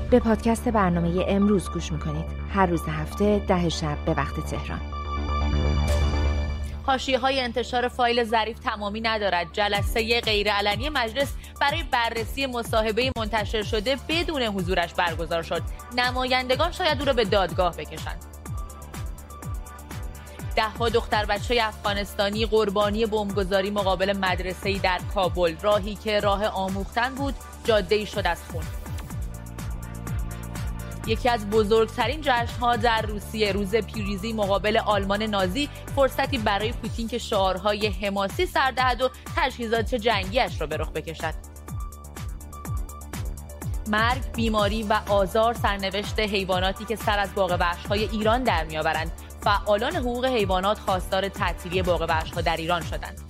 به پادکست برنامه امروز گوش میکنید. هر روز هفته 10 شب به وقت تهران. حاشیه‌های انتشار فایل ظریف تمامی ندارد. جلسه غیرعلنی مجلس برای بررسی مصاحبه منتشر شده بدون حضورش برگزار شد. نمایندگان شاید او را به دادگاه بکشند. 10 دختر بچه افغانستانی قربانی بمبگذاری مقابل مدرسه‌ای در کابل. راهی که راه آموختن بود، جاده‌ای شد از خون. یکی از بزرگترین جشن‌ها در روسیه، روز پیروزی مقابل آلمان نازی، فرصتی برای پوتین که شعارهای حماسی سر دهد و تجهیزات جنگیش را به رخ بکشد. مرگ، بیماری و آزار سرنوشت حیواناتی که سر از باغ وحش‌های ایران در می‌آورند. فعالان حقوق حیوانات خواستار تعطیلی باغ وحش‌ها در ایران شدند.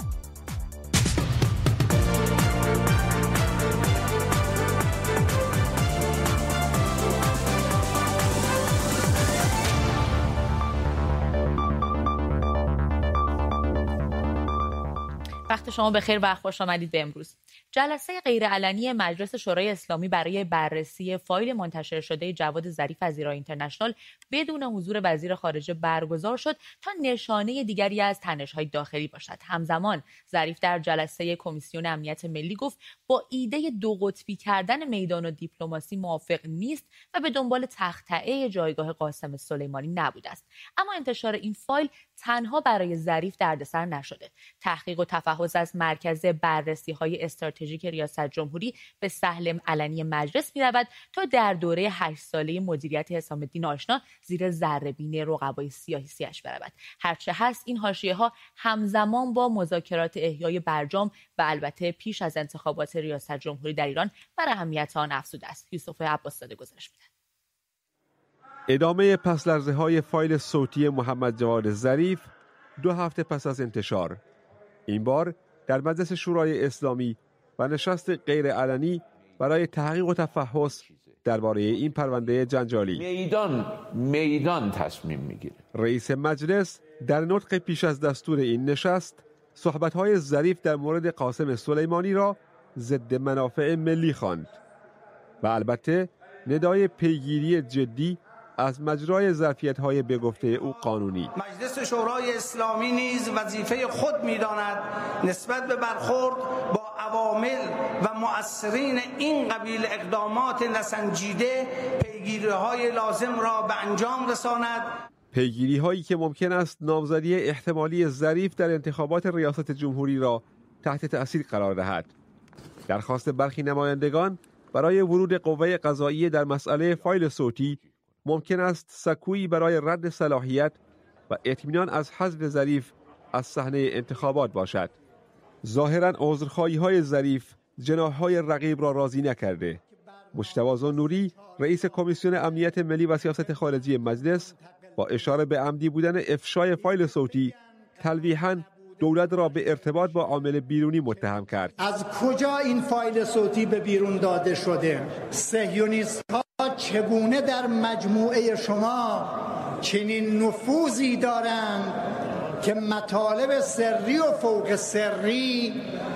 وقت شما بخیر و خوش آمدید به امروز. جلسه غیرعلنی مجلس شورای اسلامی برای بررسی فایل منتشر شده جواد ظریف از ایران اینترنشنال بدون حضور وزیر خارجه برگزار شد تا نشانه دیگری از تنش‌های داخلی باشد. همزمان ظریف در جلسه کمیسیون امنیت ملی گفت با ایده دو قطبی کردن میدان و دیپلماسی موافق نیست و به دنبال تخطئه جایگاه قاسم سلیمانی نبوده است. اما انتشار این فایل تنها برای ظریف دردسر نشده. تحقیق و تفحص از مرکز بررسی‌های استراتژیک ریاست جمهوری به سهل علنی مجلس می‌رود تا در دوره 8 ساله مدیریت حسام الدین آشنا زیر ذره‌بین رقبای سیاسی‌اش برود. هرچه هست این حاشیه‌ها همزمان با مذاکرات احیای برجام و البته پیش از انتخابات ریاست جمهوری در ایران بر اهمیت آن افزوده است. یوسف عباس‌زاده گزارش می‌دهد. ادامه پس‌لرزه‌های فایل صوتی محمد جواد ظریف 2 هفته پس از انتشار، این بار در مجلس شورای اسلامی و نشست غیرعلنی برای تحقیق و تفحص درباره این پرونده جنجالی. میدان تصمیم میگیره. رئیس مجلس در نطق پیش از دستور این نشست صحبت‌های ظریف در مورد قاسم سلیمانی را ضد منافع ملی خواند و البته ندای پیگیری جدی از مجرای ظرفیت‌های به گفته او قانونی. مجلس شورای اسلامی نیز وظیفه خود می‌داند نسبت به برخورد با عوامل و مؤثرین این قبیل اقدامات نسنجیده پیگیری‌های لازم را به انجام رساند. پیگیری‌هایی که ممکن است نامزدی احتمالی ظریف در انتخابات ریاست جمهوری را تحت تأثیر قرار دهد. درخواست برخی نمایندگان برای ورود قوه قضاییه در مسئله فایل صوتی ممکن است سکویی برای رد صلاحیت و اطمینان از حذف ظریف از صحنه انتخابات باشد. ظاهراً عذرخواهی‌های ظریف جناح‌های رقیب را راضی نکرده. مجتبی ذوالنوری رئیس کمیسیون امنیت ملی و سیاست خارجی مجلس با اشاره به عمدی بودن افشای فایل صوتی تلویحاً دولت را به ارتباط با عامل بیرونی متهم کرد. از کجا این فایل صوتی به بیرون داده شده؟ صهیونیست‌ها چگونه در مجموعه شما چنین نفوذی دارند که مطالب سری و فوق سری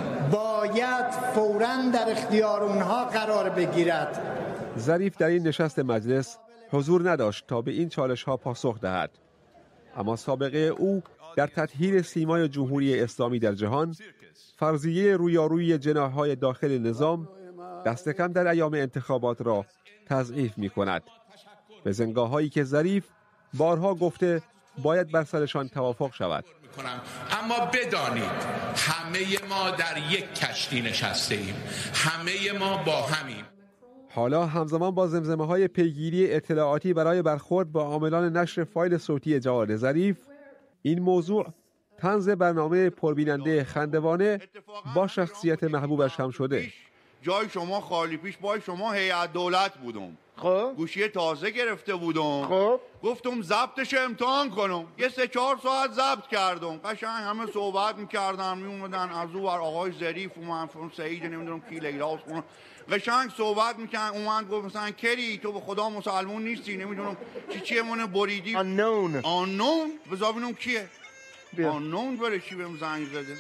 باید فوراً در اختیار اونها قرار بگیرد. ظریف در این نشست مجلس حضور نداشت تا به این چالش‌ها پاسخ دهد. اما سابقه او در تطهیر سیمای جمهوری اسلامی در جهان، فرضیه رویارویی جناح‌های داخل نظام دست کم در ایام انتخابات را تضعیف می‌کند. به زنگاه‌هایی که ظریف بارها گفته باید بر سرشان توافق شود. اما بدانید همه ما در یک کشتی نشسته ایم، همه ما با همیم. حالا همزمان با زمزمه‌های پیگیری اطلاعاتی برای برخورد با عاملان نشر فایل صوتی جواد ظریف، این موضوع طنز برنامه پربیننده خندوانه با شخصیت محبوبش هم شده. جای شما خالی پیش بای شما هیئت دولت بودم، خب گوشی تازه گرفته بودم، خب گفتم ضبطش امتحان کنم، یه 3-4 ساعت ضبط کردم، قشنگ همه صحبت میکردن میومدن از اون ور آقای ظریف اومد، سعید نمیدونم کی لیلاس اون قشنگ صحبت میکنن، اومد گفت مثلا کری تو به خدا مسلمون نیستی، نمیدونم چیه مون بریدی آنون بذار ببینم کیه آنون برای چی بهم زنگ زده.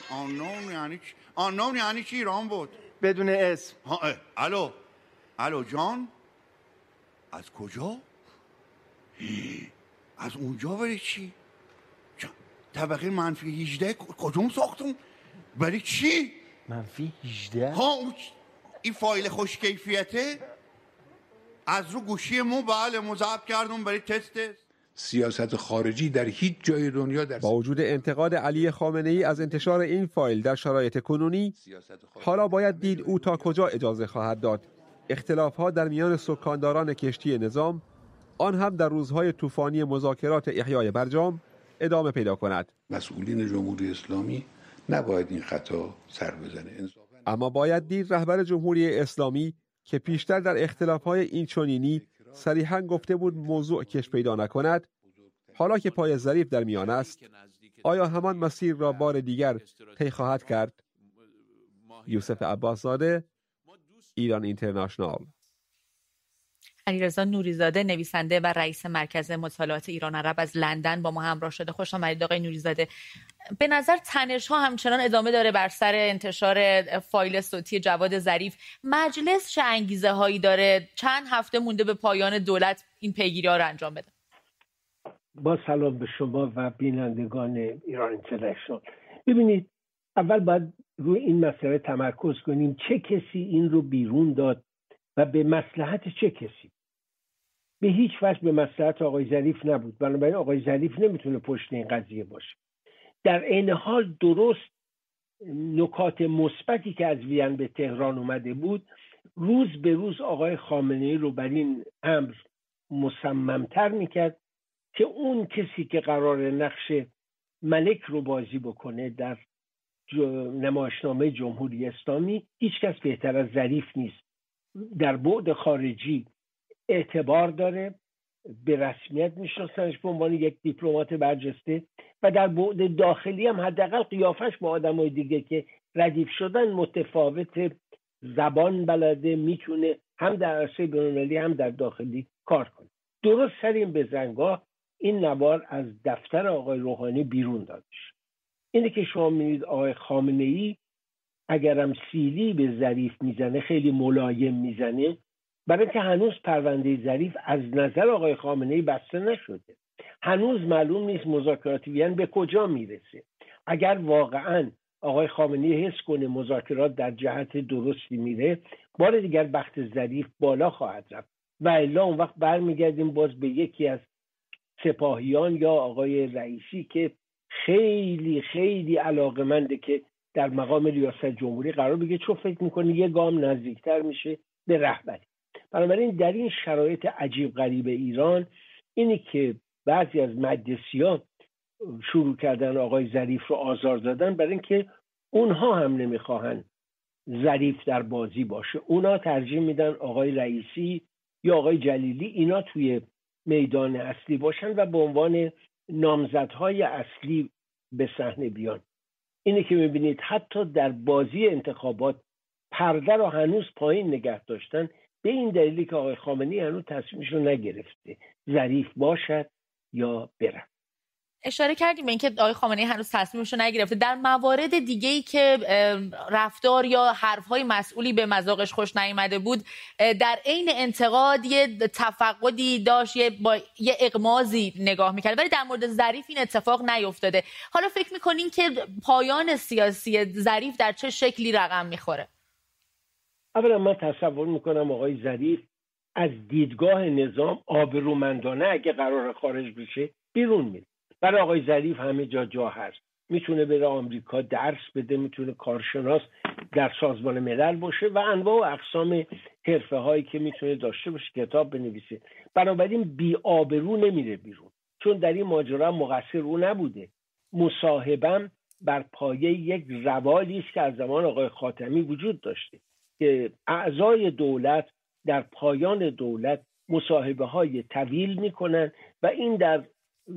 آنون یعنی چی رام بود بدون اسم. الو جان از کجا؟ از اونجا برای چی؟ طبقه منفی 18 کدوم ساختمون؟ برای چی؟ منفی 18؟ ها این فایل خوش کیفیته از رو گوشی مو بله ضبط کردم برای تست. سیاست خارجی در هیچ جای دنیا با وجود انتقاد علی خامنه‌ای از انتشار این فایل در شرایط کنونی، حالا باید دید او تا کجا اجازه خواهد داد اختلاف‌ها در میان سکانداران کشتی نظام، آن هم در روزهای طوفانی مذاکرات احیای برجام، ادامه پیدا کند. مسئولین جمهوری اسلامی نباید این خطا سر بزنه. اما باید دید رهبر جمهوری اسلامی که پیشتر در اختلاف‌های این چنینی صریحاً گفته بود موضوع کش پیدا نکند، حالا که پای ظریف در میان است، آیا همان مسیر را بار دیگر طی خواهد کرد؟ یوسف عباسزاده، ایران اینترنشنال. علیرضا نوریزاده، نویسنده و رئیس مرکز مطالعات ایران عرب از لندن با ما همراه شده. خوش آمدید آقای نوریزاده. به نظر تنش‌ها همچنان ادامه داره بر سر انتشار فایل صوتی جواد ظریف. مجلس چه انگیزه هایی داره چند هفته مونده به پایان دولت این پیگیری‌ها رو انجام بده؟ با سلام به شما و بینندگان ایران اینترنشنال. ببینید، اول باید روی این مسئله تمرکز کنیم چه کسی این رو بیرون داد و به مصلحت چه کسی. به هیچ وجه به مصلحت آقای ظریف نبود، بنابراین آقای ظریف نمیتونه پشت این قضیه باشه. در عین حال درست نکات مثبتی که از وین به تهران اومده بود، روز به روز آقای خامنه‌ای رو بر این امر مصممتر میکرد که اون کسی که قرار نقش ملک رو بازی بکنه در نمایشنامه جمهوری اسلامی هیچ کس بهتر از ظریف نیست. در بعد خارجی اعتبار داره، به رسمیت میشناسنش به عنوان یک دیپلمات برجسته، و در بعد داخلی هم حداقل قیافش با آدمای دیگه که ردیف شدن متفاوت، زبان بلده، میتونه هم در عرصه بین‌المللی هم در داخلی کار کنه. درست سر این بزنگاه این نوار از دفتر آقای روحانی بیرون دادش. اینه که شما می‌بینید آقای خامنه‌ای اگرم سیلی به ظریف میزنه، خیلی ملایم میزنه، برای که هنوز پرونده ظریف از نظر آقای خامنه‌ای بسته نشده. هنوز معلوم نیست مذاکرات وین به کجا میرسه. اگر واقعاً آقای خامنه‌ای حس کنه مذاکرات در جهت درستی میره، بار دیگر بخت ظریف بالا خواهد رفت و الا اون وقت برمیگردیم باز به یکی از سپاهیان یا آقای رئیسی که خیلی خیلی علاقه‌منده که در مقام ریاست جمهوری قرار بگیره، چون فکر میکنه یه گام نزدیکتر میشه به رهبری. بنابراین در این شرایط عجیب غریب ایران، اینی که بعضی از مجلسیان شروع کردن آقای ظریف رو آزار دادن، برای اینکه اونها هم نمیخواهن ظریف در بازی باشه. اونا ترجیح میدن آقای رئیسی یا آقای جلیلی اینا توی میدان اصلی باشن و به عنوان نامزدهای اصلی به صحنه بیان. اینه که میبینید حتی در بازی انتخابات پرده رو هنوز پایین نگه داشتن، به این دلیلی که آقای خامنه‌ای هنوز تصمیمش رو نگرفته ظریف باشد یا بره. اشاره کردیم اینکه آقای خامنه‌ای هنوز تصمیمش رو نگرفته. در موارد دیگه‌ای که رفتار یا حرف‌های مسئولی به مذاقش خوش نیامده بود، در عین انتقاد یه تفقدی داشت، با یه اغماضی نگاه می‌کرد، ولی در مورد ظریف این اتفاق نیفتاده. حالا فکر می‌کنین که پایان سیاسی ظریف در چه شکلی رقم می‌خوره؟ اولا من تصور می‌کنم آقای ظریف از دیدگاه نظام آبرومندانه اگه قرار خارج بشه بیرون میره. برای آقای ظریف همه جا هست. میتونه بره آمریکا درس بده، میتونه کارشناس در سازمان ملل باشه و انواع و اقسام حرفه هایی که میتونه داشته باشه، کتاب بنویسه. بنابراین بی آبرو نمیره بیرون، چون در این ماجرا مقصر او نبوده. مصاحبم بر پایه یک روالی است که از زمان آقای خاتمی وجود داشته که اعضای دولت در پایان دولت مصاحبه های طویل میکنن و این در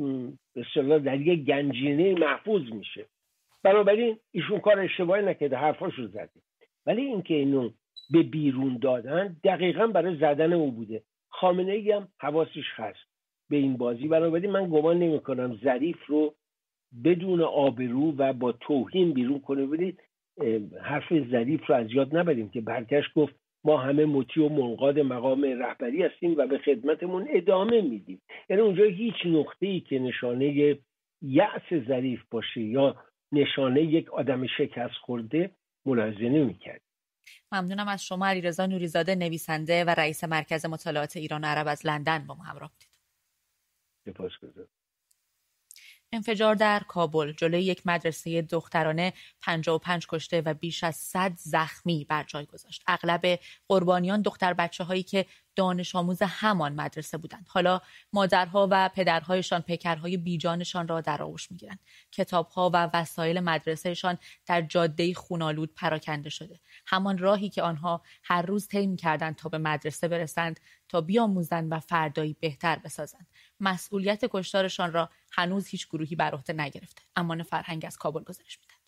یک گنجینه محفوظ میشه. بنابراین ایشون کار اشتباهی نکرده، حرفاشو زده، ولی اینکه اینو به بیرون دادن دقیقاً برای زدن او بوده. خامنه‌ای هم حواسش هست به این بازی. بنابراین من گمان نمی‌کنم ظریف رو بدون آبرو و با توهین بیرون کنه. ببینید حرف ظریف رو از یاد نبریم که برگشت گفت ما همه مطیع و منقاد مقام رهبری هستیم و به خدمتمون ادامه میدیم. یعنی اونجا هیچ نقطه‌ای که نشانه یأس ظریف باشه یا نشانه یک آدم شکست خورده ملاحظه نمی‌کرد. ممنونم از شما علیرضا نوریزاده، نویسنده و رئیس مرکز مطالعات ایران و عرب از لندن با ما همراه بودید. سپاسگزارم. انفجار در کابل جلوی یک مدرسه دخترانه 55 کشته و بیش از 100 زخمی بر جای گذاشت. اغلب قربانیان دختر بچه‌هایی که دانش آموز همان مدرسه بودند. حالا مادرها و پدرهایشان پیکرهای بیجانشان را در آغوش می‌گیرند. کتاب‌ها و وسایل مدرسهشان در جاده خونالود پراکنده شده. همان راهی که آنها هر روز طی می‌کردند تا به مدرسه برسند، تا بیاموزند و فردایی بهتر بسازند. مسئولیت کشتارشان را هنوز هیچ گروهی بر عهده نگرفته. امان فرهنگ از کابل گزارش می‌دهد.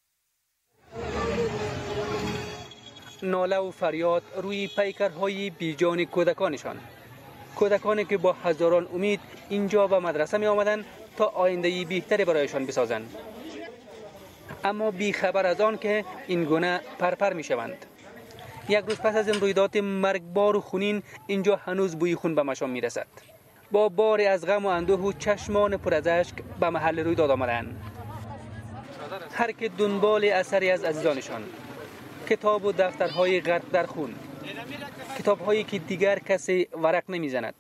ناله و فریاد روی پیکرهای بیجان کودکانشان، کودکانی که با هزاران امید اینجا به مدرسه می آمدند تا آینده‌ای بهتری برایشان بسازند، اما بی خبر از آن که این گونه پرپر می شوند. یک روز پس از این رویداد مرگبار و خونین اینجا هنوز بوی خون به مشام می رسد. با باری از غم و اندوه و چشمان پر از اشک به محل رویداد آمدند، هر که دنبال اثری از عزیزانشان. کتاب و دفترهای غرق در خون، کتاب‌هایی که دیگر کسی ورق نمی‌زند.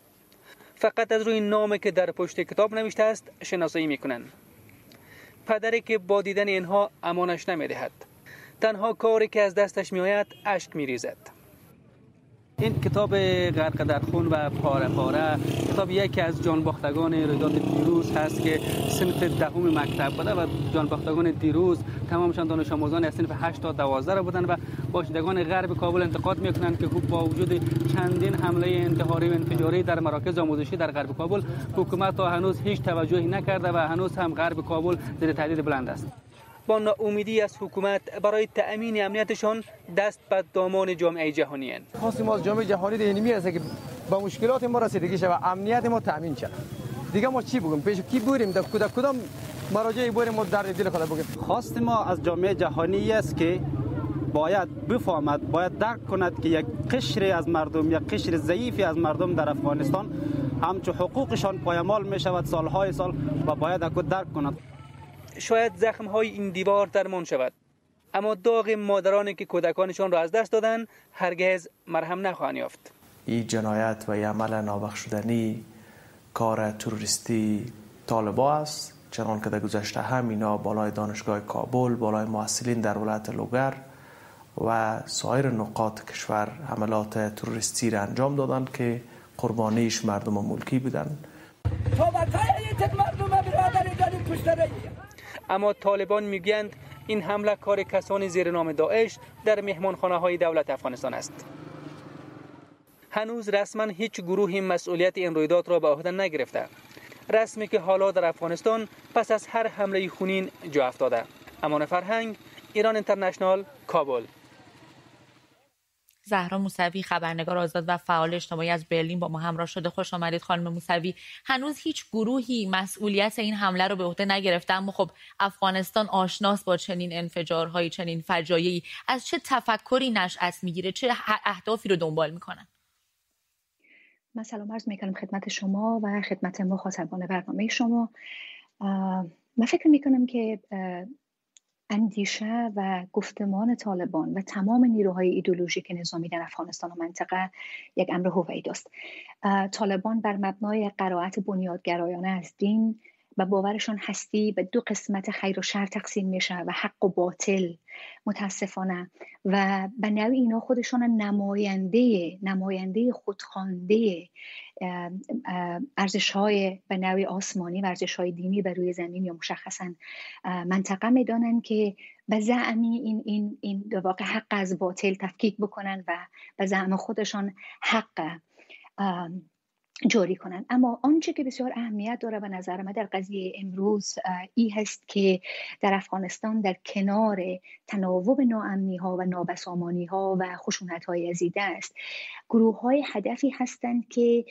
فقط از روی نامی که در پشت کتاب نوشته است شناسایی می‌کنند. پدری که با دیدن اینها امانش نمی‌دهد. تنها کاری که از دستش می‌آید اشک می‌ریزد. این کتاب غرق در خون و پاره پاره کتاب یکی از جانباختگان رویداد دیروز هست که صنف دهم مکتب بوده و جانباختگان دیروز تمامشان دانش آموزان از صنف 8 تا 12 بودند و باشندگان غرب کابل انتقاد میکنند که با وجود چندین حمله انتحاری و انفجاری در مراکز آموزشی در غرب کابل، حکومت تا هنوز هیچ توجهی نکرده و هنوز هم غرب کابل زیر تهدید بلند است. با ناامیدی از حکومت برای تأمین امنیتشان دست به دامان جامعه جهانی اند. خواستیم از جامعه جهانی دینی میرسه که با مشکلات ما رسیدگی شه و امنیت ما تأمین شه. دیگه ما چی بگیم؟ پیش کی بریم؟ در کدام مراجعی بریم ما در دل خدا بگیم؟ خواست ما از جامعه جهانی است که باید بفهمد، باید درک کند که یک قشری از مردم، یک قشر ضعیفی از مردم در افغانستان همچون حقوقشان پایمال می شود سالهای سال و باید اکو درک کند. شاید زخم‌های این دیوار درمان شود، اما داغ مادرانی که کودکانشان را از دست دادند هرگز مرهم نخواهند یافت. این جنایت و این عمل نابخشودنی کار تروریستی طالبا است، چنان که در گذشته هم اینا بالای دانشگاه کابل، بالای محصلین در ولایت لوگر و سایر نقاط کشور حملات تروریستی را انجام دادند که قربانیش مردم ملکی بودند. اما طالبان میگویند این حمله کار کسانی زیر نام داعش در مهمانخانه‌های دولت افغانستان است. هنوز رسما هیچ گروهی مسئولیت این رویداد را به عهده نگرفته. رسمی که حالا در افغانستان پس از هر حمله خونین جا افتاده. امان فرهنگ، ایران اینترنشنال، کابل. زهرا موسوی، خبرنگار آزاد و فعال اجتماعی از برلین با ما همراه شده. خوش آمدید خانم موسوی. هنوز هیچ گروهی مسئولیت این حمله رو به عهده نگرفته، اما خب افغانستان آشناست با چنین انفجارهایی، چنین فجایعی. از چه تفکری نشأت میگیره؟ چه اهدافی رو دنبال میکنن؟ من سلام عرض میکنم خدمت شما و خدمت مخاطبان برنامه شما. من فکر میکنم که اندیشه و گفتمان طالبان و تمام نیروهای ایدئولوژیک نظامی در افغانستان و منطقه یک امر هویدا است. طالبان بر مبنای قرائت بنیادگرایانه از دین و باورشان هستی به دو قسمت خیر و شر تقسیم میشه و حق و باطل متاسفانه، و به نوعی اینا خودشان نماینده خودخوانده ارزش‌های به نوعی آسمانی و ارزش‌های دینی بر روی زمین یا مشخصاً منطقه میدانند که به زعمی این در واقع حق از باطل تفکیک بکنن و به زعم خودشان حق جاری کنند. اما آنچه که بسیار اهمیت داره به نظر من در قضیه امروز این هست که در افغانستان در کنار تناوب ناامنی ها و نابسامانی ها و خشونت های عظیمه است، گروه های هدفی هستند که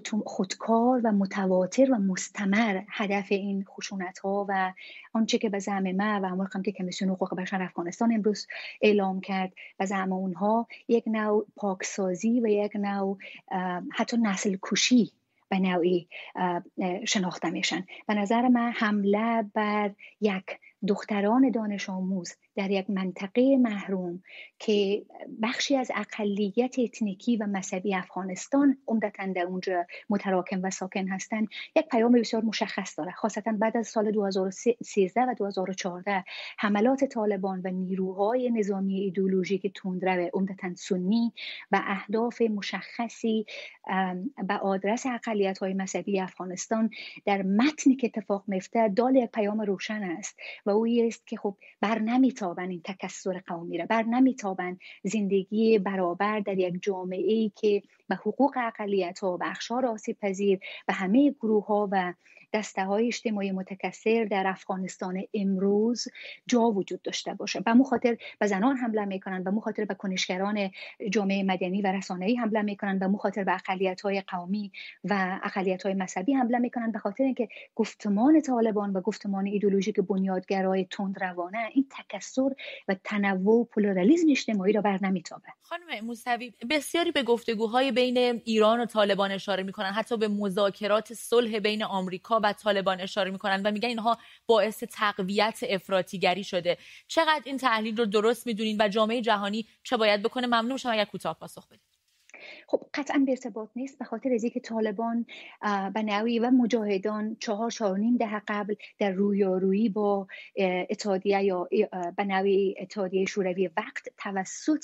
خودکار و متواتر و مستمر هدف این خشونت ها و آنچه که به زعم من و همون که کمیسیون حقوق بشر افغانستان امروز اعلام کرد به زعم اونها یک نوع پاکسازی و یک نوع حتی نسل کشی به نوعی شناخته میشن. به نظر من حمله بر یک دختران دانش آموز در یک منطقه محروم که بخشی از اقلیت اتنیکی و مذهبی افغانستان عمدتاً در اونجا متراکم و ساکن هستند، یک پیام بسیار مشخص داره. خاصتا بعد از سال 2013 و 2014 حملات طالبان و نیروهای نظامی ایدئولوژیک تندرو عمدتاً سنی و اهداف مشخصی به آدرس اقلیت‌های مذهبی افغانستان در متنی که اتفاق میفته دال یک پیام روشن است و او است که خب بر نمیتابن این تکثر قومی را، بر نمیتابن زندگی برابر در یک جامعه‌ای که به حقوق اقلیت‌ها و اقشار آسیب پذیر و همه گروه‌ها و دسته‌های اجتماعی متکثر در افغانستان امروز جا وجود داشته باشه. به مخاطر به زنان حمله میکنن، به مخاطر به کنشگران جامعه مدنی و رسانه‌ای حمله میکنن، به مخاطر به اقلیت‌های قومی و اقلیت‌های مذهبی حمله میکنن، به خاطر اینکه گفتمان طالبان و گفتمان ایدئولوژیک بنیادگرای تندروانه این تکثر و تنوع و پلورالیسم اجتماعی را بر نمیتابه. خانم موسوی، بسیاری به گفتگوهای بین ایران و طالبان اشاره میکنن، حتی به مذاکرات صلح بین آمریکا و طالبان اشاره میکنن و میگن اینها باعث تقویت افراطیگری شده. چقدر این تحلیل رو درست میدونین و جامعه جهانی چه باید بکنه؟ ممنون میشم اگر کوتاه پاسخ بدید. خب قطعا به ارتباط نیست، به خاطر از اینکه طالبان به نوعی و مجاهدان 4.5 دهه قبل در رویارویی با اتحادیه یا به نوعی اتحادیه شوروی وقت توسط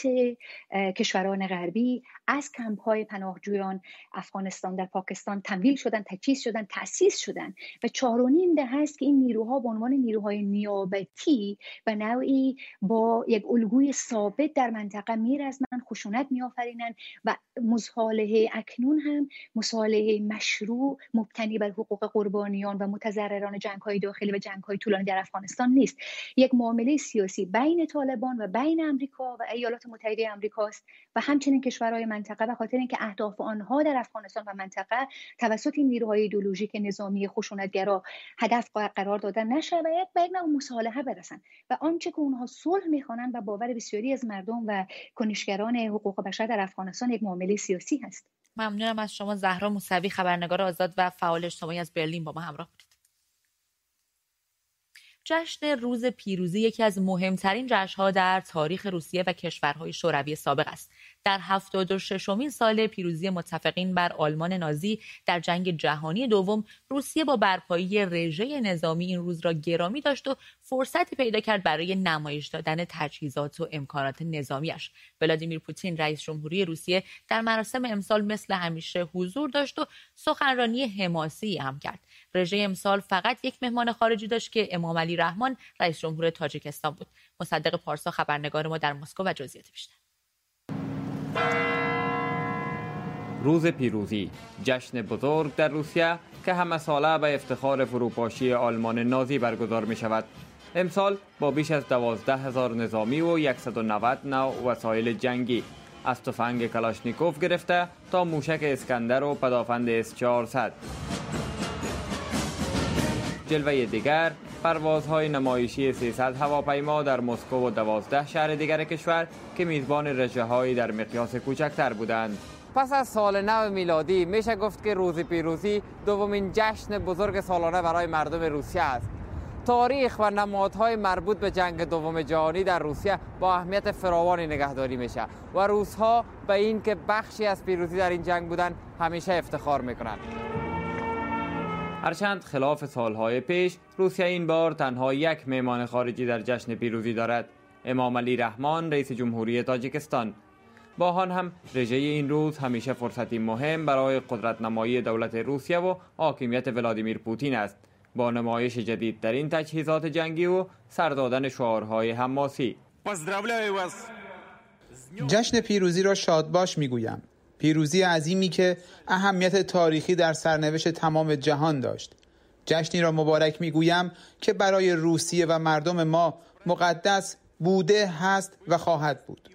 کشوران غربی از کمپ‌های پناهجویان افغانستان در پاکستان تمویل شدن، تجهیز شدن، تأسیس شدن و 4.5 دهه است که این نیروها به عنوان نیروهای نیابتی به نوعی با یک الگوی ثابت در منطقه میرزمند، خشونت میآفرینند و مصالحه اکنون هم مصالحه مشروع مبتنی بر حقوق قربانیان و متضرران جنگ‌های داخلی و جنگ‌های طولانی در افغانستان نیست. یک معامله سیاسی بین طالبان و بین آمریکا و ایالات متحده آمریکا است و همچنین کشورهای منطقه، به خاطر اینکه اهداف آنها در افغانستان و منطقه توسط این نیروهای ایدئولوژیک نظامی خشونتگرا هدف قرار دادن نشه و یک نوع مصالحه برسن و آنچه که اونها صلح می‌خوانند و باور بسیاری از مردم و کنشگران حقوق بشر در افغانستان یک معامله سیاسی هست. ممنونم از شما زهرا موسوی، خبرنگار آزاد و فعال اجتماعی از برلین با ما همراه بودید. جشن روز پیروزی یکی از مهمترین جشن‌ها در تاریخ روسیه و کشورهای شوروی سابق است. در 76مین سال پیروزی متفقین بر آلمان نازی در جنگ جهانی دوم، روسیه با برپایی رژه نظامی این روز را گرامی داشت و فرصتی پیدا کرد برای نمایش دادن تجهیزات و امکانات نظامیش. ولادیمیر پوتین رئیس جمهوری روسیه در مراسم امسال مثل همیشه حضور داشت و سخنرانی حماسی هم کرد. رژه امسال فقط یک مهمان خارجی داشت که امام علی رحمان رئیس جمهور تاجیکستان بود. مصدق پارسا خبرنگار ما در مسکو و جزئیات بیشتر. روز پیروزی، جشن بزرگ در روسیه که همه ساله به افتخار فروپاشی آلمان نازی برگزار می شود. امسال با بیش از 12,000 نظامی و 190 نوع وسایل جنگی از تفنگ کلاشنیکوف گرفته تا موشک اسکندر و پدافند S-400. جلوه دیگر، پروازهای نمایشی 300 هواپیما در مسکو و 12 شهر دیگر کشور که میزبان رژه‌هایی در مقیاس کوچکتر بودند. پس از سال نو میلادی میشه گفت که روز پیروزی دومین جشن بزرگ سالانه برای مردم روسیه است. تاریخ و نمادهای مربوط به جنگ دوم جهانی در روسیه با اهمیت فراوانی نگهداری میشه و روس‌ها به این که بخشی از پیروزی در این جنگ بودن همیشه افتخار میکنند. هرچند خلاف سالهای پیش، روسیه این بار تنها یک مهمان خارجی در جشن پیروزی دارد: امام علی رحمان رئیس جمهوری تاجیکستان. با آن هم رژه این روز همیشه فرصتی مهم برای قدرت نمایی دولت روسیه و حاکمیت ولادیمیر پوتین است، با نمایش جدیدترین تجهیزات جنگی و سر دادن شعارهای حماسی. جشن پیروزی را شادباش میگویم. پیروزی عظیمی که اهمیت تاریخی در سرنوشت تمام جهان داشت. جشنی را مبارک میگویم که برای روسیه و مردم ما مقدس بوده، هست و خواهد بود.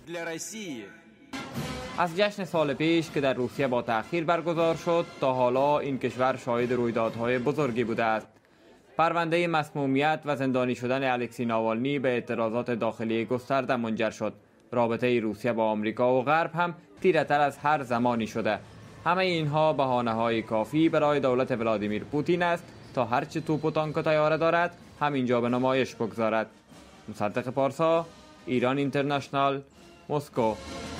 از جشن سال پیش که در روسیه با تأخیر برگزار شد تا حالا این کشور شاهد رویدادهای بزرگی بوده است. پرونده مسمومیت و زندانی شدن الکسی ناوالنی به اعتراضات داخلی گسترده منجر شد. رابطه روسیه با آمریکا و غرب هم تیره‌تر از هر زمانی شده. همه اینها بهانه‌های کافی برای دولت ولادیمیر پوتین است تا هرچه توپ و تانک و طیاره دارد همینجا به نمایش بگذارد. مصدق پارسا، ایران اینترنشنال، مسکو.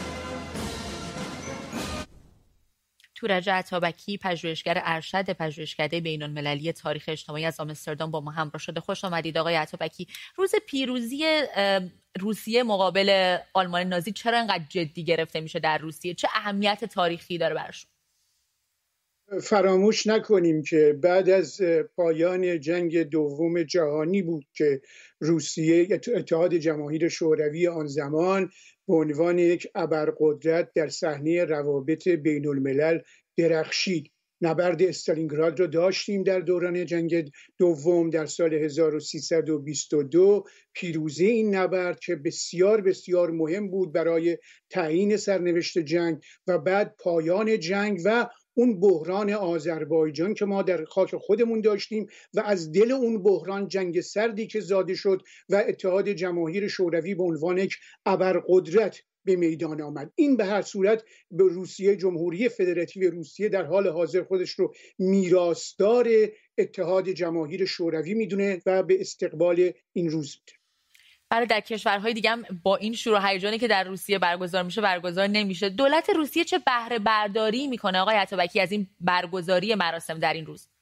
تورج عطابکی، پژوهشگر ارشد پژوهشکده بین‌المللی تاریخ اجتماعی از آمستردام با ما همراه شده. خوش آمدید آقای عطابکی. روز پیروزی روسیه مقابل آلمان نازی چرا اینقدر جدی گرفته میشه در روسیه؟ چه اهمیت تاریخی داره براشون؟ فراموش نکنیم که بعد از پایان جنگ دوم جهانی بود که روسیه، اتحاد جماهیر شوروی آن زمان، به عنوان یک ابرقدرت در صحنه روابط بین الملل درخشید. نبرد استالینگراد رو داشتیم در دوران جنگ دوم در سال 1322. پیروزی این نبرد که بسیار بسیار مهم بود برای تعیین سرنوشت جنگ و بعد پایان جنگ و اون بحران آذربایجان که ما در خاک خودمون داشتیم و از دل اون بحران جنگ سردی که زاده شد و اتحاد جماهیر شوروی به عنوان یک ابرقدرت به میدان آمد. این به هر صورت به روسیه، جمهوری فدراتیو روسیه در حال حاضر خودش رو میراثدار اتحاد جماهیر شوروی میدونه و به استقبال این روز میده. برای در کشورهای دیگه هم با این شور و هیجانی که در روسیه برگزار میشه برگزار نمیشه. دولت روسیه چه بهره برداری میکنه آقای عطابکی از این برگزاری مراسم در این روز؟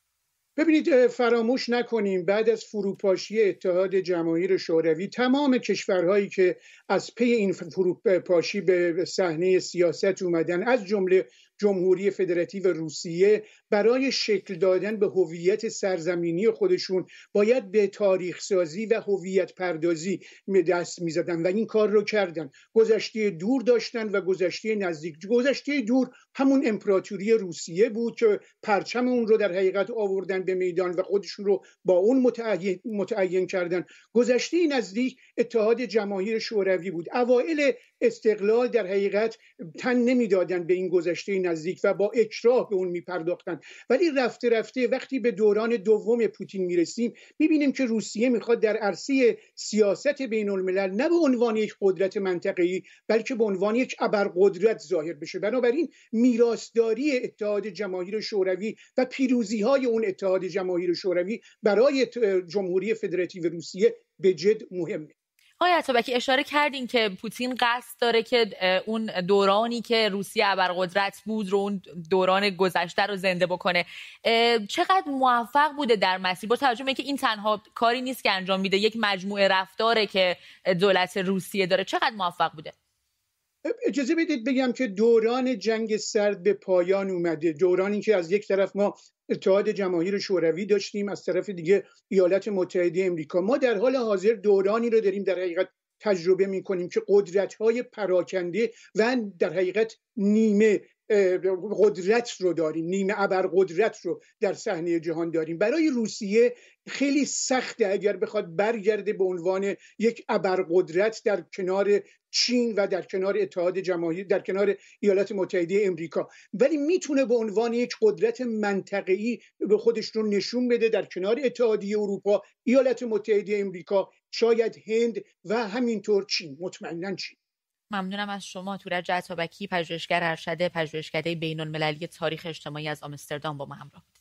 ببینید، فراموش نکنیم بعد از فروپاشی اتحاد جماهیر شوروی تمام کشورهایی که از پی این فروپاشی به صحنه سیاست اومدن، از جمله جمهوری فدراتیو روسیه، برای شکل دادن به هویت سرزمینی خودشون باید به تاریخ سازی و هویت پردازی دست می‌زدن و این کار رو کردن. گذشته دور داشتن و گذشته نزدیک. گذشته دور همون امپراتوری روسیه بود که پرچم اون رو در حقیقت آوردن به میدان و خودشون رو با اون متعین کردن. گذشته نزدیک اتحاد جماهیر شوروی بود. اوایل استقلال در حقیقت تن نمیدادن به این گذشته نزدیک و با اکراه به اون میپرداختن، ولی رفته رفته وقتی به دوران دوم پوتین میرسیم میبینیم که روسیه میخواد در عرصه سیاست بین الملل نه به عنوان یک قدرت منطقه‌ای بلکه به عنوان یک ابرقدرت ظاهر بشه. بنابراین میراثداری اتحاد جماهیر شوروی و پیروزی‌های اون اتحاد جماهیر شوروی برای جمهوری فدراتیو روسیه به جد مهمه. آقای عطابکی، اشاره کردین که پوتین قصد داره که اون دورانی که روسیه ابرقدرت بود رو، اون دوران گذشته رو زنده بکنه. چقدر موفق بوده در مسیر، با توجه به اینکه این تنها کاری نیست که انجام میده، یک مجموعه رفتاره که دولت روسیه داره، چقدر موفق بوده؟ اجازه بدید بگم که دوران جنگ سرد به پایان اومده. دورانی که از یک طرف ما اتحاد جماهیر شوروی داشتیم، از طرف دیگه ایالات متحده امریکا. ما در حال حاضر دورانی رو داریم در حقیقت تجربه می‌کنیم که قدرت‌های پراکنده و در حقیقت نیمه قدرت رو داریم، نیمه ابرقدرت رو در صحنه جهان داریم. برای روسیه خیلی سخته اگر بخواد برگرده به عنوان یک ابرقدرت در کنار چین و در کنار اتحاد جماهیر، در کنار ایالات متحده امریکا، ولی میتونه به عنوان یک قدرت منطقه‌ای به خودش رو نشون بده در کنار اتحادیه اروپا، ایالات متحده امریکا، شاید هند و همینطور چین، مطمئناً چین. ممنونم از شما. تورج عطابکی، پژوهشگر ارشد پژوهشکده بین‌المللی تاریخ اجتماعی از آمستردام با ما همراه بود.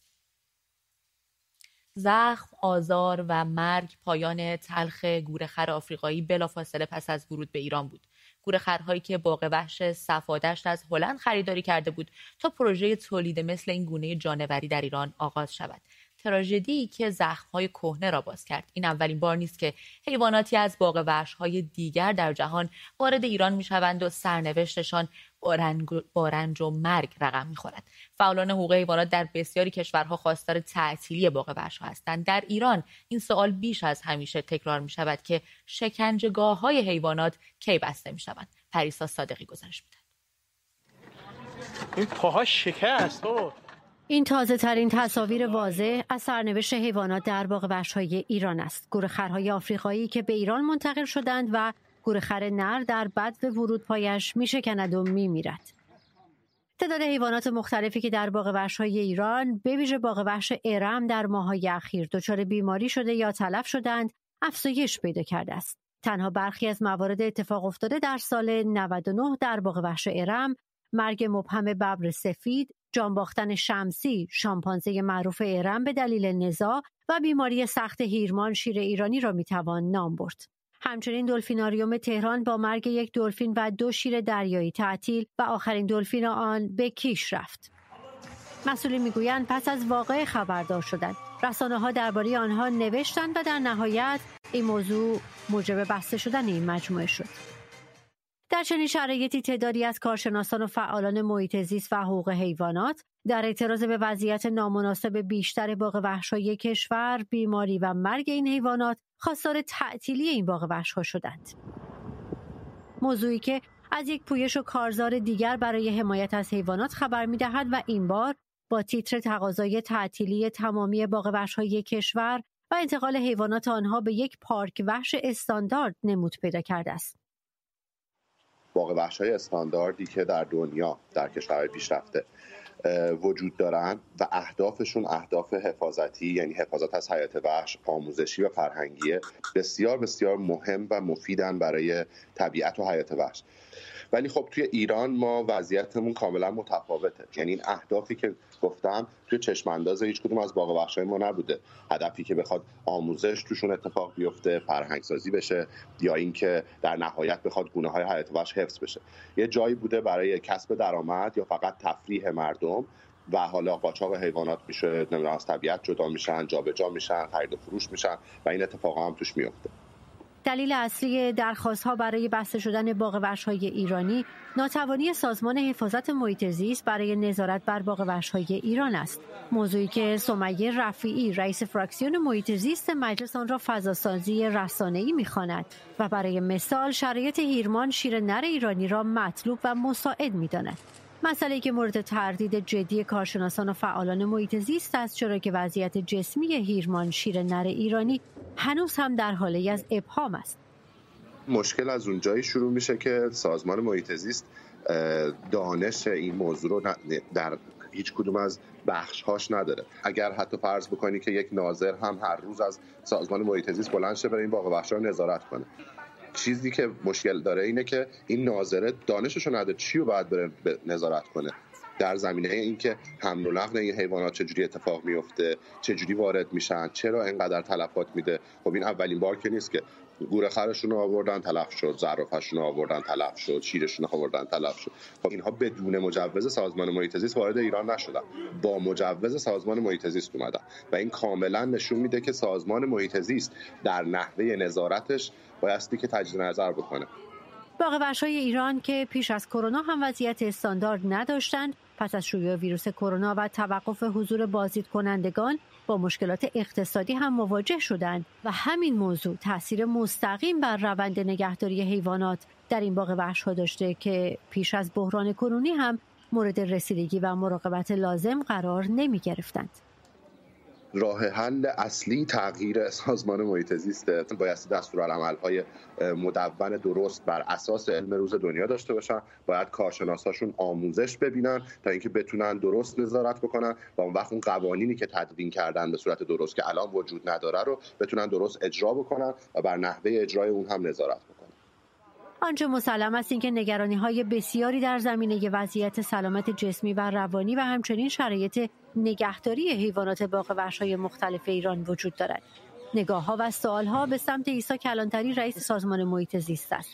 زخم، آزار و مرگ پایان تلخ گورخر آفریقایی بلافاصله پس از ورود به ایران بود. گورخرهایی که باغ وحش صفادشت از هلند خریداری کرده بود تا پروژه تولید مثل این گونه جانوری در ایران آغاز شود. تراژدی که زخم‌های کهنه را باز کرد. این اولین بار نیست که حیواناتی از باغ وحش‌های دیگر در جهان وارد ایران می‌شوند و سرنوشتشان با رنج و مرگ رقم می‌خورد. فعالان حقوق حیوانات در بسیاری کشورها خواستار تعطیلی باغ وحش‌ها هستند. در ایران این سوال بیش از همیشه تکرار می‌شود که شکنجهگاه‌های حیوانات کی بسته می‌شوند. پریسا صادقی گزارش می‌دهد. این پاهاش شکست. این تازه ترین تصاویر واضح از سرنوشت حیوانات در باغ وحش‌های ایران است. گورخرهای آفریقایی که به ایران منتقل شدند و گورخر نر در بدو ورودپایش میشکند و میمیرد. تعداد حیوانات مختلفی که در باغ وحش‌های ایران به ویژه باغ وحش ارم در ماه‌های اخیر دچار بیماری شده یا تلف شدند افزایش پیدا کرده است. تنها برخی از موارد اتفاق افتاده در سال 99 در باغ وحش ارم مرگ مبهم ببر سفید، جان باختن شمسی شامپانزه معروف ارم به دلیل نزاع و بیماری سخت هیرمان شیر ایرانی را میتوان نام برد. همچنین دلفیناریوم تهران با مرگ یک دلفین و 2 شیر دریایی تعطیل و آخرین دلفین آن به کیش رفت. مسئولین میگویند پس از واقعه خبردار شدند. رسانه‌ها درباره آنها نوشتند و در نهایت این موضوع موجب بسته شدن این مجموعه شد. در چنین شرایطی تعدادی از کارشناسان و فعالان محیط زیست و حقوق حیوانات در اعتراض به وضعیت نامناسب بیشتر باغ وحش‌های کشور، بیماری و مرگ این حیوانات خواستار تعطیلی این باغ وحش‌ها شدند. موضوعی که از یک پویش و کارزار دیگر برای حمایت از حیوانات خبر می‌دهد و این بار با تیتر تقاضای تعطیلی تمامی باغ وحش‌های کشور و انتقال حیوانات آنها به یک پارک وحش استاندارد نمود پیدا کرده است. باغ وحش‌های استانداردی که در دنیا در کشورهای پیشرفته وجود دارند و اهدافشون اهداف حفاظتی، یعنی حفاظت از حیات وحش، آموزشی و فرهنگی بسیار بسیار مهم و مفیدن برای طبیعت و حیات وحش. ولی خب توی ایران ما وضعیتمون کاملا متفاوته. یعنی این اهدافی که گفتم توی چشم انداز هیچ کدوم از باغ وحش‌های ما نبوده. هدفی که بخواد آموزش توشون اتفاق بیفته، فرهنگ سازی بشه، یا اینکه در نهایت بخواد گونه‌های حیات وحش حفظ بشه. یه جایی بوده برای کسب درآمد یا فقط تفریح مردم و حالا قاچاق حیوانات میشه، نمیدونم از طبیعت جدا میشن، جابجا میشن، خرید و فروش میشن و این اتفاقا هم توش میفته. دلیل اصلی درخواست‌ها برای بسته شدن باغ وحش‌های ایرانی ناتوانی سازمان حفاظت محیط زیست برای نظارت بر باغ وحش‌های ایران است. موضوعی که سمیه رفیعی رئیس فراکسیون محیط زیست مجلس آن را فضاسازی رسانه‌ای می‌خواند و برای مثال شرایط هیرمان شیر نر ایرانی را مطلوب و مساعد می‌داند. مسئله‌ای که مورد تردید جدی کارشناسان و فعالان محیط زیست است، چرا که وضعیت جسمی هیرمان شیر نر ایرانی هنوز هم در حالی از ابهام است. مشکل از اونجایی شروع میشه که سازمان محیط زیست دانش این موضوع رو در هیچ کدوم از بخش‌هاش نداره. اگر حتی فرض بکنی که یک ناظر هم هر روز از سازمان محیط زیست بلند شه بره این باغ وحش‌ها رو نظارت کنه، چیزی که مشکل داره اینه که این ناظره دانششو نداره چی رو باید بره نظارت کنه در زمینه اینکه حمل و نقل این حیوانات چجوری اتفاق میفته، چجوری وارد میشن، چرا اینقدر تلفات میده. خب این اولین بار که نیست که گورخرشون رو آوردن تلف شد، زرافه‌شون رو آوردن تلف شد، شیرشون رو آوردن تلف شد. خب اینها بدون مجوز سازمان محیط زیست وارد ایران نشدن، با مجوز سازمان محیط زیست اومدن و این کاملا نشون میده که سازمان محیط زیست در نحوه نظارتش بایستی که تجدید نظر بکنه. باغ وحش‌های ایران که پیش از کرونا هم وضعیت استاندارد نداشتند، پس از شیوع ویروس کرونا و توقف حضور بازدید کنندگان با مشکلات اقتصادی هم مواجه شدند و همین موضوع تاثیر مستقیم بر روند نگهداری حیوانات در این باغ وحش‌ها داشته که پیش از بحران کنونی هم مورد رسیدگی و مراقبت لازم قرار نمی‌گرفتند. راه حل اصلی تغییر سازمان محیط زیست باید دستورالعمل‌های مدون درست بر اساس علم روز دنیا داشته باشن. باید کارشناساشون آموزش ببینن تا اینکه بتونن درست نظارت بکنن و اون وقت اون قوانینی که تدوین کردن به صورت درست که الان وجود نداره رو بتونن درست اجرا بکنن و بر نحوه اجرای اون هم نظارت بکنن. آنچه مسلم است این که نگرانی‌های بسیاری در زمینه وضعیت سلامت جسمی و روانی و همچنین شرایط نگهداری حیوانات باغ وحش‌های مختلف ایران وجود دارد. نگاه‌ها و سوال‌ها به سمت عیسی کلانتری رئیس سازمان محیط زیست است.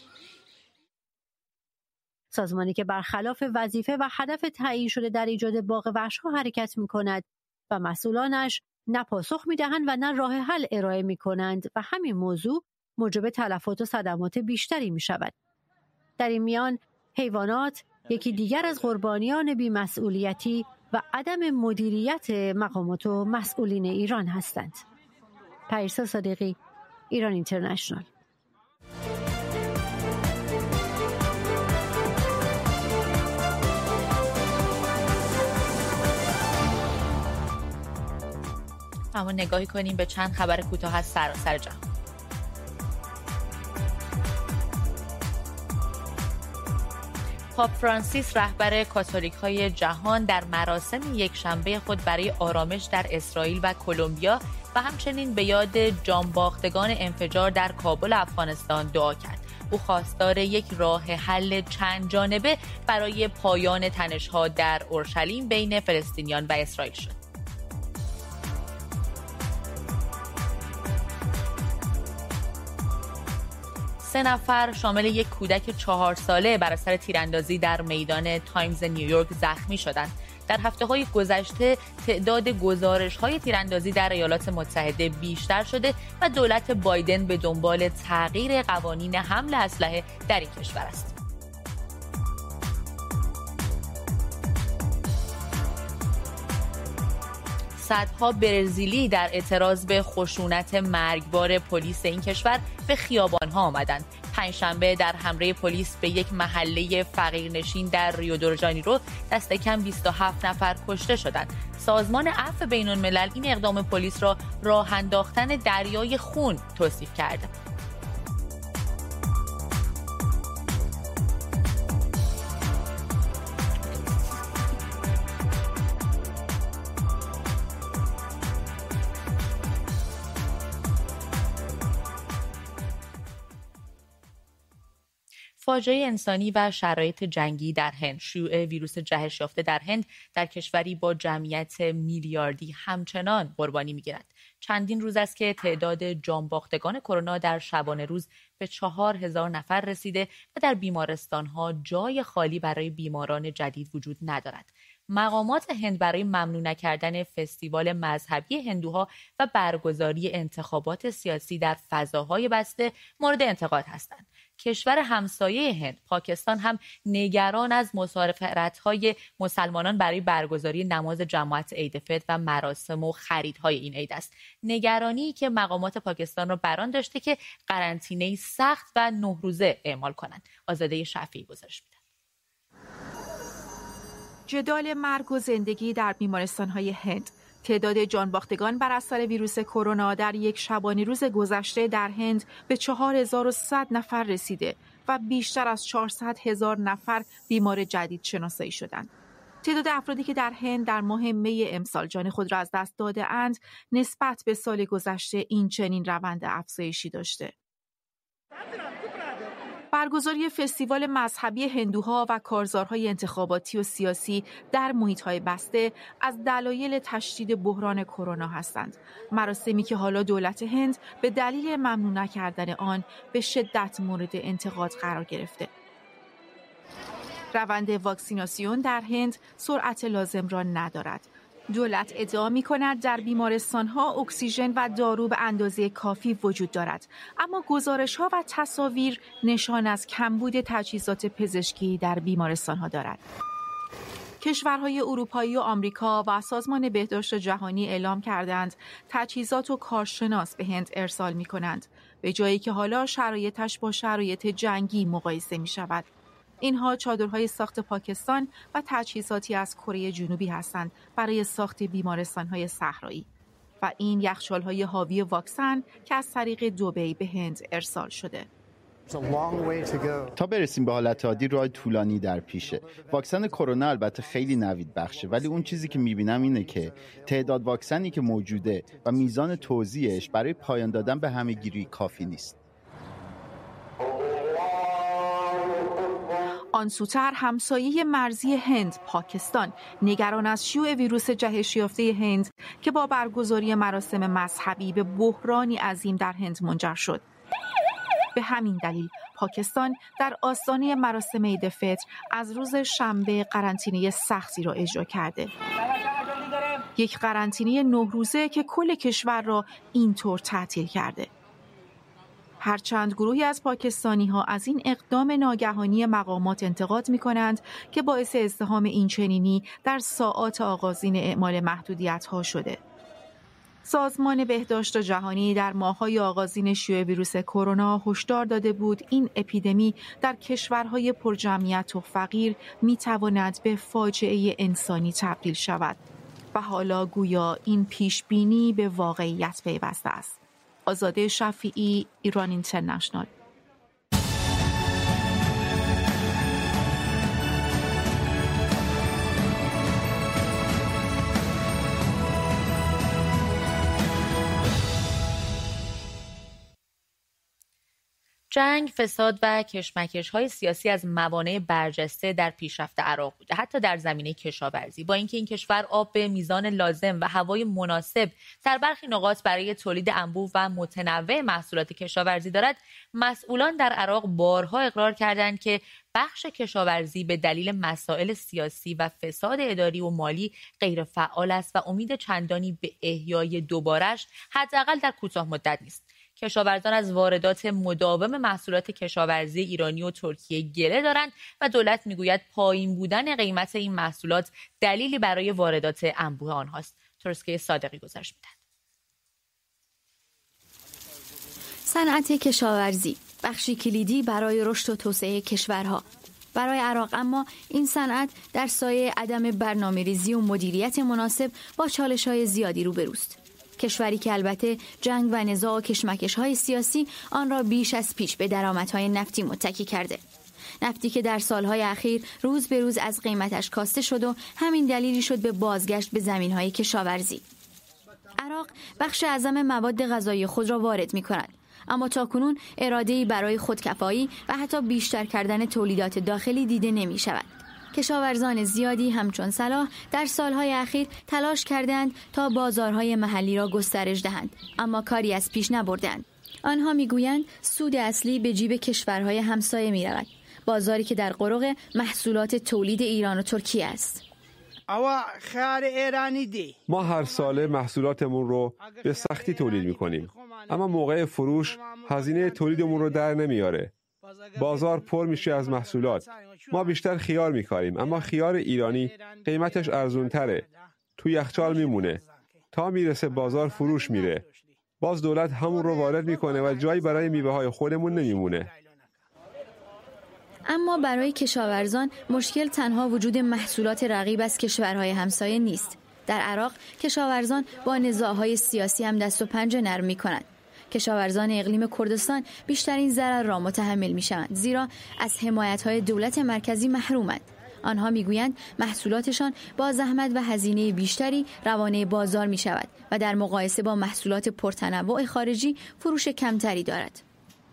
سازمانی که برخلاف وظیفه و هدف تعیین شده در ایجاد باغ وحش‌ها حرکت می‌کند و مسئولانش نه پاسخ می‌دهند و نه راه حل ارائه می‌کنند و همین موضوع موجب تلفات و صدمات بیشتری می‌شود. در این میان حیوانات یکی دیگر از قربانیان بی‌مسئولیتی و عدم مدیریت مقامات و مسئولین ایران هستند. پریسا صادقی، ایران اینترنشنال. اما نگاهی کنیم به چند خبر کوتاه از سراسر جهان. پاپ فرانسیس رهبر کاتولیک‌های جهان در مراسم یکشنبه خود برای آرامش در اسرائیل و کلمبیا و همچنین به یاد جانباختگان انفجار در کابل افغانستان دعا کرد. او خواستار یک راه حل چند جانبه برای پایان تنش‌ها در اورشلیم بین فلسطینیان و اسرائیل شد. 3 نفر شامل یک کودک 4 ساله بر اثر تیراندازی در میدان تایمز نیویورک زخمی شدند. در هفته‌های گذشته تعداد گزارش‌های تیراندازی در ایالات متحده بیشتر شده و دولت بایدن به دنبال تغییر قوانین حمل اسلحه در این کشور است. صدها برزیلی در اعتراض به خشونت مرگبار پلیس این کشور به خیابان‌ها آمدند. پنجشنبه در حمله پلیس به یک محله فقیرنشین در ریو دو ژانیرو دست کم 27 نفر کشته شدند. سازمان عفو بین‌الملل این اقدام پلیس را راه انداختن دریای خون توصیف کرده. فاجعه انسانی و شرایط جنگی در هند، شیوع ویروس جهش یافته در هند در کشوری با جمعیت میلیاردی همچنان قربانی می‌گیرد. چندین روز است که تعداد جانباختگان کرونا در شبانه روز به 4000 نفر رسیده و در بیمارستان‌ها جای خالی برای بیماران جدید وجود ندارد. مقامات هند برای ممنوع نکردن فستیوال مذهبی هندوها و برگزاری انتخابات سیاسی در فضاهای بسته مورد انتقاد هستند. کشور همسایه هند، پاکستان، هم نگران از مسافرت‌های مسلمانان برای برگزاری نماز جماعت عید فطر و مراسم و خریدهای این عید است. نگرانی که مقامات پاکستان را بر آن داشته که قرنطینه سخت و 9 روزه اعمال کنند. آزاده شفیعی گزارش می‌دهد. جدال مرگ و زندگی در بیمارستان‌های هند. تعداد جانباختگان بر اثر ویروس کرونا در یک شبانه روز گذشته در هند به 4100 نفر رسیده و بیشتر از 400,000 نفر بیمار جدید شناسایی شدند. تعداد افرادی که در هند در ماه می امسال جان خود را از دست داده اند نسبت به سال گذشته این چنین روند افزایشی داشته. برگزاری فستیوال مذهبی هندوها و کارزارهای انتخاباتی و سیاسی در محیط‌های بسته از دلایل تشدید بحران کرونا هستند. مراسمی که حالا دولت هند به دلیل ممنوع نکردن آن به شدت مورد انتقاد قرار گرفته. روند واکسیناسیون در هند سرعت لازم را ندارد. دولت ادعا می‌کند در بیمارستان‌ها اکسیژن و دارو به اندازه کافی وجود دارد، اما گزارش‌ها و تصاویر نشان از کمبود تجهیزات پزشکی در بیمارستان‌ها دارد. کشورهای اروپایی و آمریکا و سازمان بهداشت جهانی اعلام کردند تجهیزات و کارشناس به هند ارسال می‌کنند، به جایی که حالا شرایطش با شرایط جنگی مقایسه می‌شود. اینها چادرهای ساخت پاکستان و تجهیزاتی از کره جنوبی هستند برای ساخت بیمارستان‌های صحرایی و این یخچال‌های حاوی واکسن که از طریق دبی به هند ارسال شده. تا برسیم به حالت عادی راه طولانی در پیشه. واکسن کرونا البته خیلی نوید بخشه، ولی اون چیزی که می‌بینم اینه که تعداد واکسنی که موجوده و میزان توزیعش برای پایان دادن به همه‌گیری کافی نیست. آن سوتر همسایه مرزی هند، پاکستان، نگران از شیوع ویروس جهش یافته هند که با برگزاری مراسم مذهبی به بحرانی عظیم در هند منجر شد. به همین دلیل پاکستان در آستانه مراسم عید فطر از روز شنبه قرنطینه سختی را اجرا کرده. یک قرنطینه 9 روزه که کل کشور را اینطور تعطیل کرده. هرچند گروهی از پاکستانی‌ها از این اقدام ناگهانی مقامات انتقاد می‌کنند که باعث ازدحام اینچنینی در ساعات آغازین اعمال محدودیت‌ها شده. سازمان بهداشت جهانی در ماه‌های آغازین شیوع ویروس کرونا هشدار داده بود این اپیدمی در کشورهای پرجمعیت و فقیر می‌تواند به فاجعه انسانی تبدیل شود. و حالا گویا این پیش بینی به واقعیت پیوسته است. آزاده شفیعی، ایران اینترنشنال. جنگ، فساد و کشمکش‌های سیاسی از موانع برجسته در پیشرفت عراق بوده، حتی در زمینه کشاورزی. با اینکه این کشور آب به میزان لازم و هوای مناسب در برخی نقاط برای تولید انبوه و متنوع محصولات کشاورزی دارد، مسئولان در عراق بارها اقرار کردند که بخش کشاورزی به دلیل مسائل سیاسی و فساد اداری و مالی غیر فعال است و امید چندانی به احیای دوبارش حداقل در کوتاه مدت نیست. کشاورزان از واردات مداوم محصولات کشاورزی ایرانی و ترکیه گله دارند و دولت میگوید پایین بودن قیمت این محصولات دلیلی برای واردات انبوه آنهاست. ترسکه صادقی گزارش می‌دهد. صنعت کشاورزی بخشی کلیدی برای رشد و توسعه کشورها. برای عراق اما این صنعت در سایه عدم برنامه‌ریزی و مدیریت مناسب با چالش‌های زیادی روبروست. کشوری که البته جنگ و نزاع و کشمکش‌های سیاسی آن را بیش از پیش به درآمدهای نفتی متکی کرده. نفتی که در سالهای اخیر روز به روز از قیمتش کاسته شد و همین دلیلی شد به بازگشت به زمینهای کشاورزی. عراق بخش اعظم مواد غذایی خود را وارد می‌کند، اما تاکنون اراده‌ای برای خودکفایی و حتی بیشتر کردن تولیدات داخلی دیده نمی‌شود. کشاورزان زیادی همچون صلاح در سالهای اخیر تلاش کردند تا بازارهای محلی را گسترش دهند، اما کاری از پیش نبردند. آنها میگویند سود اصلی به جیب کشورهای همسایه میرود، بازاری که در قرق محصولات تولید ایران و ترکیه است. ما هر ساله محصولاتمون رو به سختی تولید میکنیم، اما موقع فروش هزینه تولیدمون رو در نمیاره. بازار پر میشه از محصولات. ما بیشتر خیار میکاریم، اما خیار ایرانی قیمتش ارزون تره. تو یخچال میمونه. تا میرسه بازار فروش میره. باز دولت همون رو وارد میکنه و جایی برای میوه های خودمون نمیمونه. اما برای کشاورزان مشکل تنها وجود محصولات رقیب از کشورهای همسایه نیست. در عراق کشاورزان با نزاعهای سیاسی هم دست و پنجه نرم میکنند. کشاورزان اقلیم کردستان بیشترین ضرر را متحمل میشوند، زیرا از حمایت‌های دولت مرکزی محرومند. آنها میگویند محصولاتشان با زحمت و هزینه بیشتری روانه بازار میشود و در مقایسه با محصولات پرتنوع خارجی فروش کمتری دارد.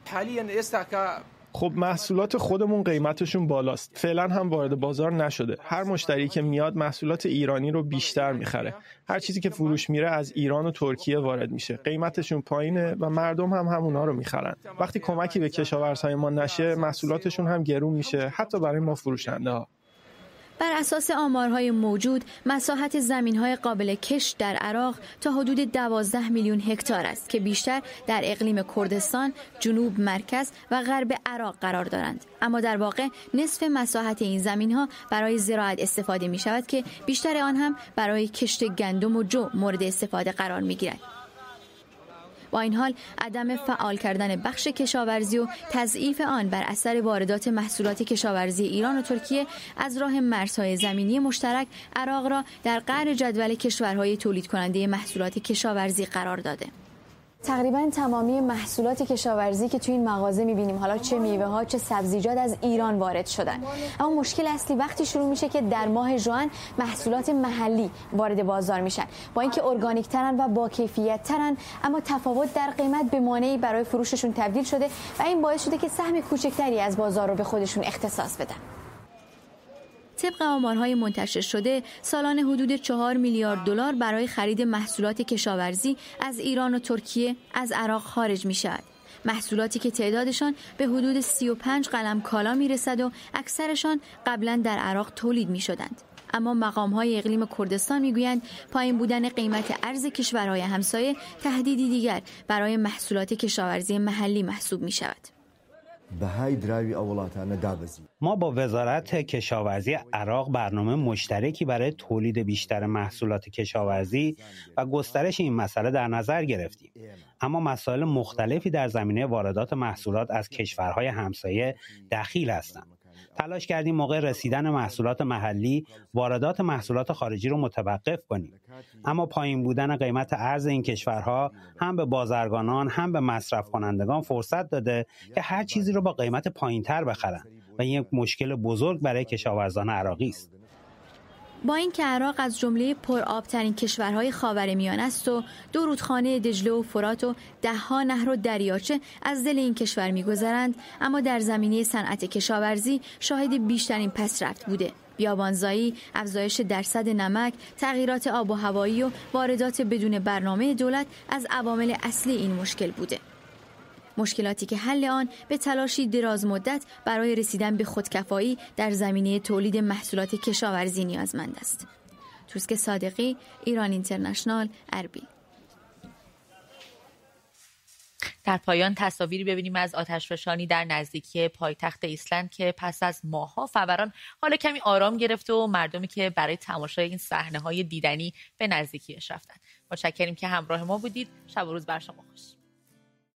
خب محصولات خودمون قیمتشون بالاست. فعلا هم وارد بازار نشده. هر مشتری که میاد محصولات ایرانی رو بیشتر میخره. هر چیزی که فروش میره از ایران و ترکیه وارد میشه. قیمتشون پایینه و مردم هم همونا رو میخرن. وقتی کمکی به کشاورزهای ما نشه، محصولاتشون هم گرون میشه، حتی برای ما فروشنده ها. بر اساس آمارهای موجود، مساحت زمین‌های قابل کشت در عراق تا حدود 12 میلیون هکتار است که بیشتر در اقلیم کردستان، جنوب، مرکز و غرب عراق قرار دارند. اما در واقع نصف مساحت این زمین‌ها برای زراعت استفاده می‌شود که بیشتر آن هم برای کشت گندم و جو مورد استفاده قرار می‌گیرد. با این حال عدم فعال کردن بخش کشاورزی و تضعیف آن بر اثر واردات محصولات کشاورزی ایران و ترکیه از راه مرزهای زمینی مشترک عراق را در قعر جدول کشورهای تولید کننده محصولات کشاورزی قرار داده. تقریبا تمامی محصولات کشاورزی که توی این مغازه می‌بینیم، حالا چه میوه‌ها چه سبزیجات، از ایران وارد شدن. اما مشکل اصلی وقتی شروع میشه که در ماه ژوئن محصولات محلی وارد بازار میشن، با اینکه ارگانیک ترن و با کیفیت ترن، اما تفاوت در قیمت به مانعی برای فروششون تبدیل شده و این باعث شده که سهم کوچکتری از بازار رو به خودشون اختصاص بدن. طبق آمارهای منتشر شده سالانه حدود 4 میلیارد دلار برای خرید محصولات کشاورزی از ایران و ترکیه از عراق خارج می شود. محصولاتی که تعدادشان به حدود 35 قلم کالا می رسد و اکثرشان قبلا در عراق تولید می شدند. اما مقامهای اقلیم کردستان می گویند پایین بودن قیمت ارز کشورهای همسایه تهدیدی دیگر برای محصولات کشاورزی محلی محسوب می شود. ما با وزارت کشاورزی عراق برنامه مشترکی برای تولید بیشتر محصولات کشاورزی و گسترش این مسئله در نظر گرفتیم. اما مسائل مختلفی در زمینه واردات محصولات از کشورهای همسایه دخیل هستند. تلاش کردیم موقع رسیدن محصولات محلی واردات محصولات خارجی رو متوقف کنیم. اما پایین بودن قیمت ارز این کشورها هم به بازرگانان هم به مصرف کنندگان فرصت داده که هر چیزی رو با قیمت پایین‌تر بخرن و این یک مشکل بزرگ برای کشاورزان عراقی است. با اینکه عراق از جمله پرآبترین کشورهای خاورمیانه است و 2 رودخانه دجله و فرات و 10 نهر و دریاچه از دل این کشور می‌گذرند، اما در زمینه صنعت کشاورزی شاهد بیشترین پسرفت بوده. بیابانزایی، افزایش درصد نمک، تغییرات آب و هوایی و واردات بدون برنامه دولت از عوامل اصلی این مشکل بوده. مشکلاتی که حل آن به تلاشی دراز مدت برای رسیدن به خودکفایی در زمینه تولید محصولات کشاورزی نیازمند است. توسک صادقی، ایران اینترنشنال، اربیل. در پایان تصاویری ببینیم از آتشفشانی در نزدیکی پایتخت ایسلند که پس از ماه‌ها فوران حالا کمی آرام گرفته و مردمی که برای تماشای این صحنه‌های دیدنی به نزدیکیش رفتند. متشکریم که همراه ما بودید. شب و روز بر شما خوش.